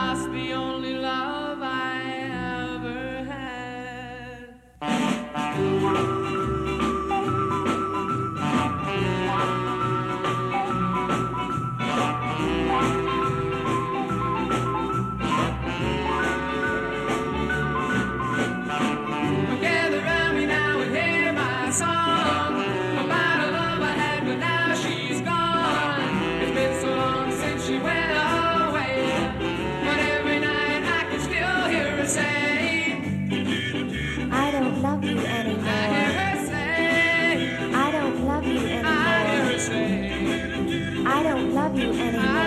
lost the only love I ever had. Gather round me now and hear my song about a love I had, but now she's gone. It's been so long since she went away, but every night I can still hear her say, I don't love you I hear anymore. her say, I don't love you I hear anymore. her say, I don't love you I anymore.